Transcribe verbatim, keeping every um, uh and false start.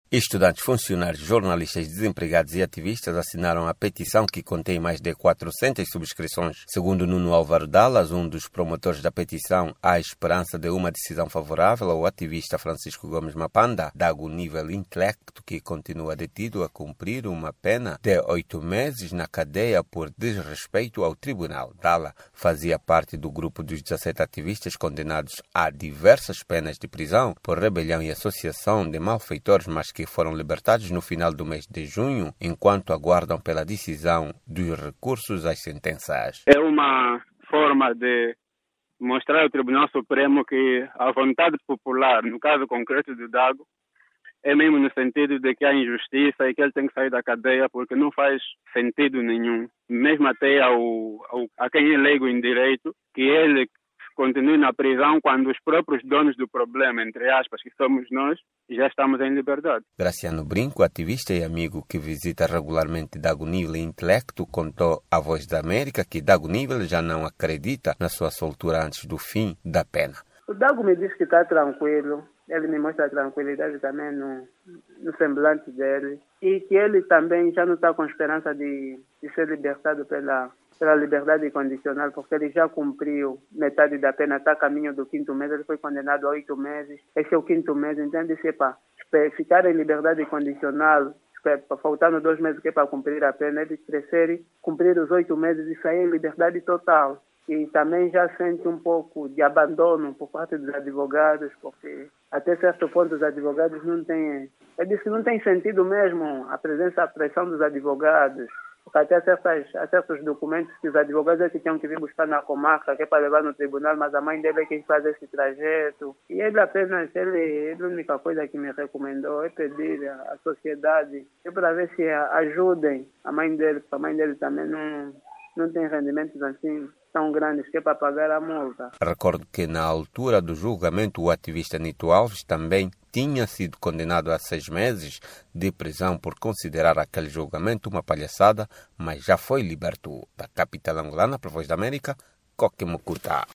Estudantes, funcionários, jornalistas, desempregados e ativistas assinaram a petição que contém mais de quatrocentas subscrições. Segundo Nuno Álvaro Dallas, um dos promotores da petição, há esperança de uma decisão favorável ao ativista Francisco Gomes Mapanda, dado o nível intelecto que continua detido a cumprir uma pena de oito meses na cadeia por desrespeito ao tribunal. Dallas fazia parte do grupo dos dezassete ativistas condenados a diversas penas de prisão por rebelião e associação de malfeitores, mas que foram libertados no final do mês de junho, enquanto aguardam pela decisão dos recursos às sentenças. É uma forma de mostrar ao Tribunal Supremo que a vontade popular, no caso concreto do Dago, é mesmo no sentido de que há injustiça e que ele tem que sair da cadeia porque não faz sentido nenhum, mesmo até ao, ao, a quem é leigo em direito, que ele continue na prisão quando os próprios donos do problema, entre aspas, que somos nós, já estamos em liberdade. Graciano Brinco, ativista e amigo que visita regularmente Dago Nível Intelecto, contou à Voz da América que Dago Nível já não acredita na sua soltura antes do fim da pena. O Dago me diz que está tranquilo, ele me mostra a tranquilidade também no, no semblante dele e que ele também já não está com esperança de, de ser libertado pela, pela liberdade condicional, porque ele já cumpriu metade da pena, está a caminho do quinto mês, ele foi condenado a oito meses, esse é o quinto mês, então ele disse, pá, ficar em liberdade condicional, faltando dois meses que é para cumprir a pena, ele prefere cumprir os oito meses e sair em liberdade total. E também já sente um pouco de abandono por parte dos advogados, porque até certo ponto os advogados não têm... Ele disse que não tem sentido mesmo a presença, a pressão dos advogados, porque até certas, há certos documentos que os advogados é que tinham que vir buscar na comarca, que é para levar no tribunal, mas a mãe dele é quem faz esse trajeto. E ele apenas, ele, ele, a única coisa que me recomendou é pedir à sociedade é para ver se ajudem a mãe dele, porque a mãe dele também não, não tem rendimentos assim tão grandes que é para pagar a multa. Recordo que na altura do julgamento o ativista Nito Alves também tinha sido condenado a seis meses de prisão por considerar aquele julgamento uma palhaçada, mas já foi liberto. Da capital angolana, para a Voz da América, Coque Mucuta.